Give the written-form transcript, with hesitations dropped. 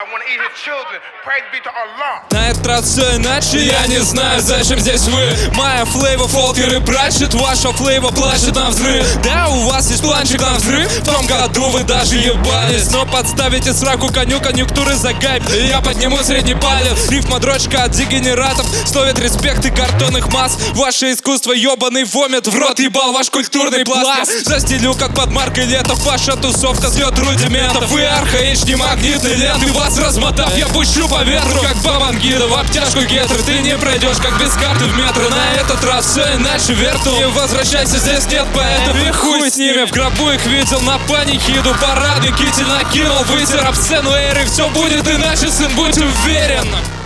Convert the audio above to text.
На этот раз все иначе, я не знаю, зачем здесь вы. Моя флейва фолкеры прачет, ваша флейва плачет на взрыв. Да, у вас есть планчик на взрыв, в том году вы даже ебались. Но подставите сраку коню, конъюнктуры за гайп, и я подниму средний палец. Рифма дрочка от дегенератов, словит респект и картонных масс. Ваше искусство ебаный вомит, в рот ебал ваш культурный пласт. Застелю как под маркой летов, ваша тусовка слет рудиментов. Вы архаич, не магнитный ленты, вас размотав, я пущу по ветру, как Бабангида в обтяжку гетры. Ты не пройдешь, как без карты в метро. На этот раз все иначе, верту. Не возвращайся, здесь нет поэтов. И хуй с ними, в гробу их видел на панихиду. Парадный китель накинул, вытер об сцену эры. Все будет иначе, сын, будь уверен.